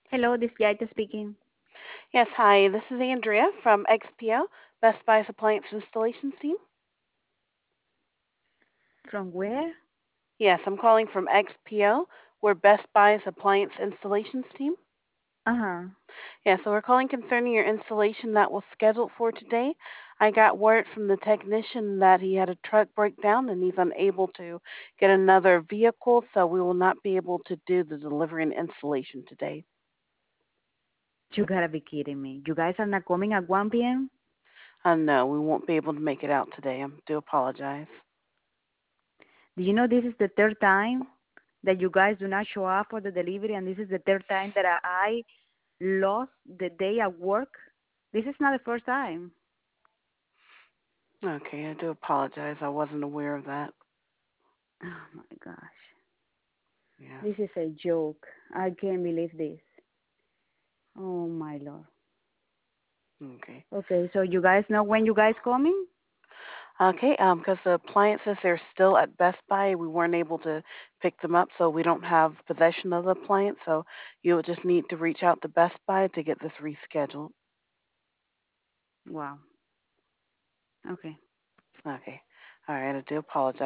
Hello, this is Yaita speaking. Yes, hi, this is Andrea from XPO, Best Buy's Appliance Installations team. From where? Yes, I'm calling from XPO. We're Best Buy's Appliance Installations team. Uh-huh. Yeah, so we're calling concerning your installation that was scheduled for today. I got word from the technician that he had a truck breakdown and he's unable to get another vehicle, so we will not be able to do the delivery and installation today. You gotta be kidding me. You guys are not coming at 1 p.m.? No, we won't be able to make it out today. I do apologize. Do you know this is the third time that you guys do not show up for the delivery, and this is the third time that I lost the day at work? This is not the first time. Okay, I do apologize. I wasn't aware of that. Oh my gosh. Yeah. This is a joke. I can't believe this. Oh my Lord. Okay. Okay, so you guys know when you guys coming? Okay, because the appliances are still at Best Buy, we weren't able to pick them up, so we don't have possession of the appliance. So you will just need to reach out to Best Buy to get this rescheduled. Wow. Okay. Okay. All right. I do apologize.